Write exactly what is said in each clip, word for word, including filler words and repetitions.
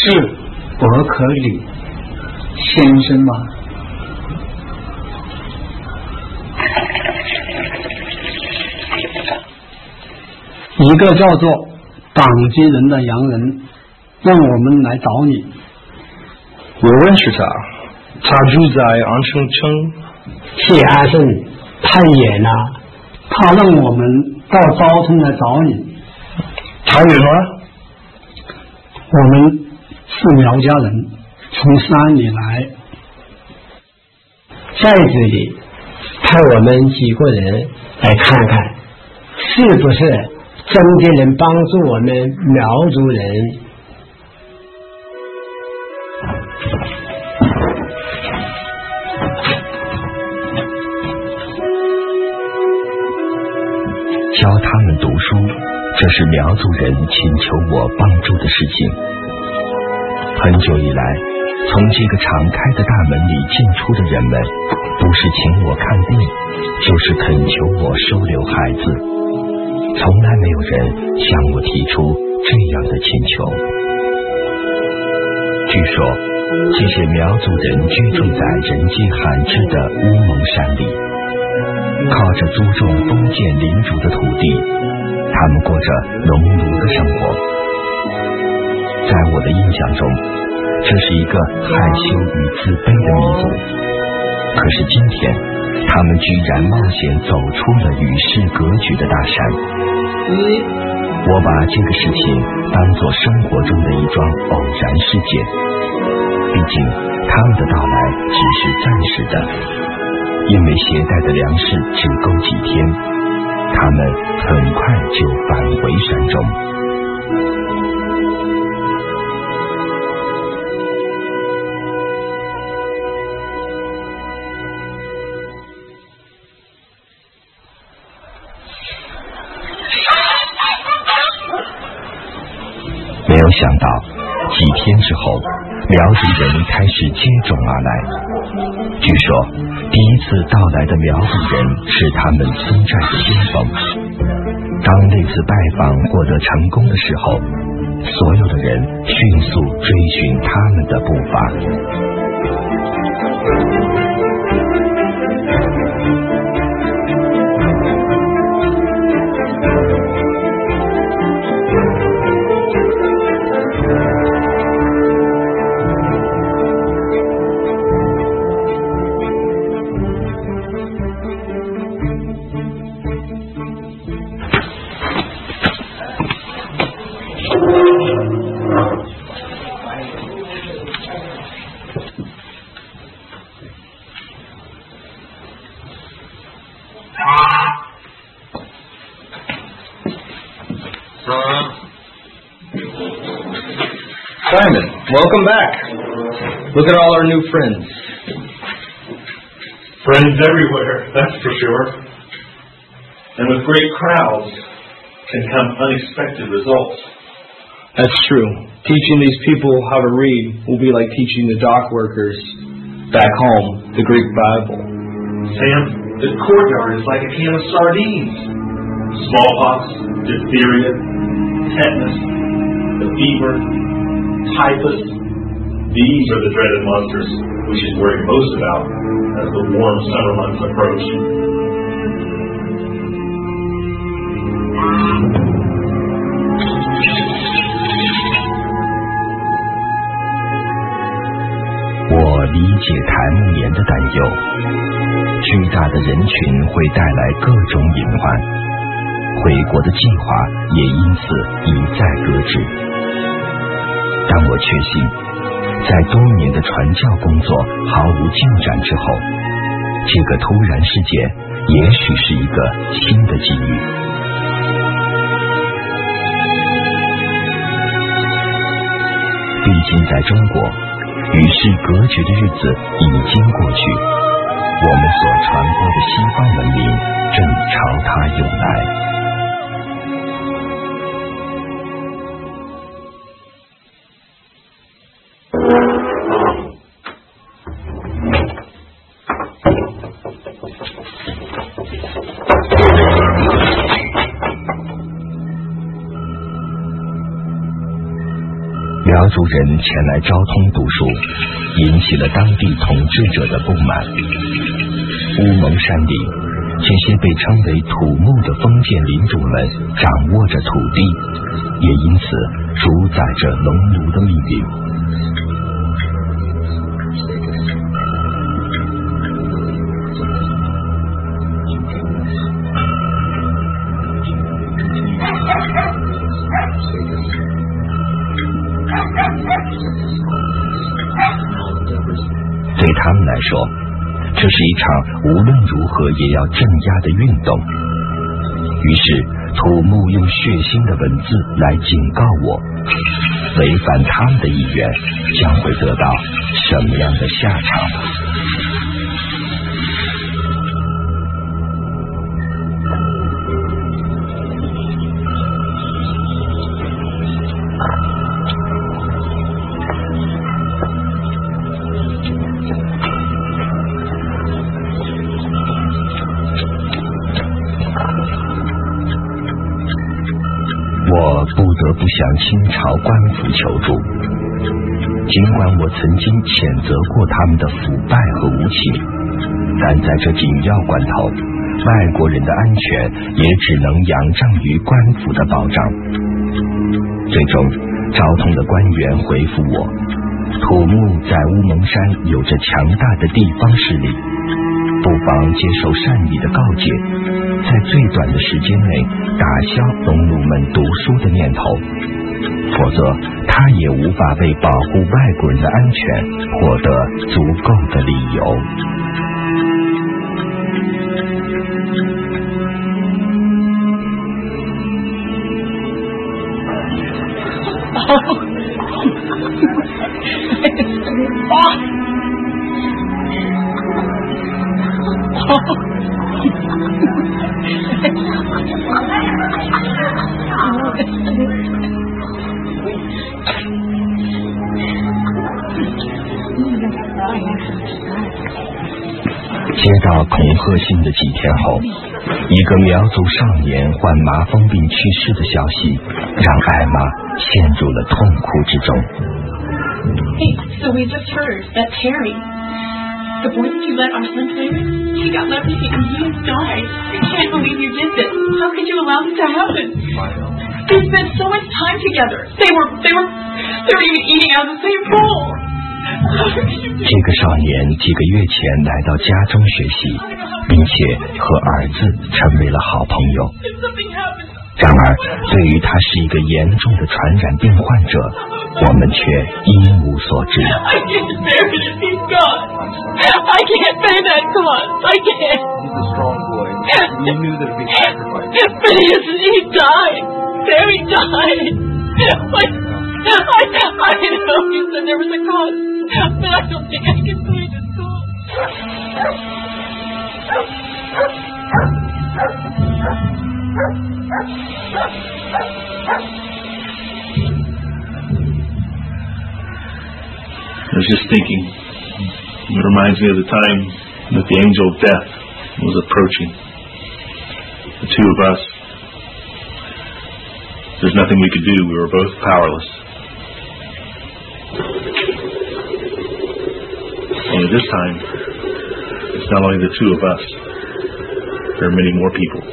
是伯克利先生吗？一个叫做党基人的洋人让我们来找你。 我认识他，他住在安城城。 谢阿胜太远了，他让我们到昭村来找你。 太远吗？ 我们是苗家人，从山里来， 在这里派我们几个人来看看，是不是真的能帮助我们苗族人。 教他们读书，这是苗族人请求我帮助的事情。很久以来，从这个敞开的大门里进出的人们，不是请我看病，就是恳求我收留孩子。从来没有人向我提出这样的请求。据说，这些苗族人居住在人迹罕至的乌蒙山里，靠着租种封建领主的土地，他们过着农奴的生活。在我的印象中，这是一个害羞与自卑的民族。可是今天，他们居然冒险走出了与世隔绝的大山。我把这个事情当作生活中的一桩偶然事件，毕竟他们的到来只是暂时的，因为携带的粮食只够几天，他们很快就返回山中。没有想到，几天之后，苗族人开始接踵而来。据说，第一次到来的苗族人是他们村寨的先锋。当那次拜访获得成功的时候，所有的人迅速追寻他们的步伐。 Simon, welcome back. Look at all our new friends. Friends everywhere, that's for sure. And with great crowds can come unexpected results. That's true. Teaching these people how to read will be like teaching the dock workers back home the Greek Bible. Sam, the courtyard is like a can of sardines. Smallpox, diphtheria, tetanus, the fever, typhus. These are the dreaded monsters we should worry most about as the warm summer months approach. I 理解台木岩的担忧，巨大的人群会带来各种隐患，回国的计划也因此一再搁置。但我确信，在多年的传教工作毫无进展之后，这个突然事件也许是一个新的机遇。毕竟在中国，与世隔绝的日子已经过去，我们所传播的西方文明正朝它涌来。苗苗族人前来昭通读书，引起了当地统治者的不满。乌蒙山里，这些被称为土木的封建领主们掌握着土地，也因此主宰着农奴的命运。对他们来说，这是一场无论如何也要镇压的运动。于是土木用血腥的文字来警告我，违反他们的意愿将会得到什么样的下场。我不得不向清朝官府求助，尽管我曾经谴责过他们的腐败和无情，但在这紧要关头，外国人的安全也只能仰仗于官府的保障。最终，昭通的官员回复我，土木在乌蒙山有着强大的地方势力，不妨接受善意的告诫，在最短的时间内打消农奴们读书的念头，否则他也无法为保护外国人的安全获得足够的理由。接到恐吓信的几天后，一个苗族少年患麻风病去世的消息让艾玛陷入了痛苦之中。 Hey, so we just heard that Terry, the boy that you let our son play with, he got leprosy and he has died. I can't believe you did this. How could you allow this to happen? They spent so much time together. They were, they were, they were even eating out of the same bowl. 这个少年几个月前来到家中学习，并且和儿子成为了好朋友。然而，对于他是一个严重的传染病患者，我们却一无所知。 I can't bear it. He's gone. I can't bear that cost. I can't. He's a strong boy. You knew there'd be sacrifice. But he isn't. He died. Terry died. Like, I, I know you said there was a cost, but I don't think I can pay this cost. I was just thinking, it reminds me of the time that the angel of death was approaching. The two of us, there's nothing we could do. We were both powerless. Only this time, it's not only the two of us. There are many more people.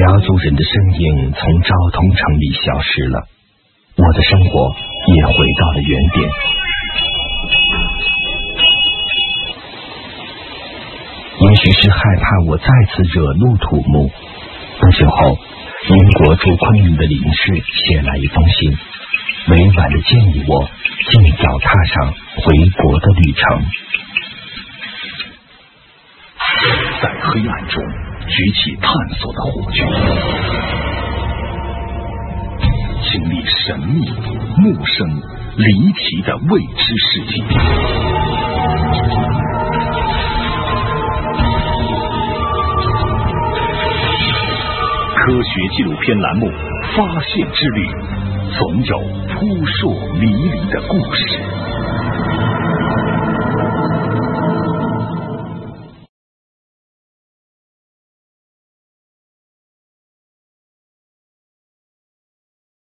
苗族人的身影从昭通城里消失了，我的生活也回到了原点。也许是害怕我再次惹怒土木，不久后，英国驻昆明的领事写来一封信，委婉地建议我尽早踏上回国的旅程。 在黑暗中举起探索的火炬，经历神秘、陌生、离奇的未知世界。科学纪录片栏目《发现之旅》，总有扑朔迷离的故事。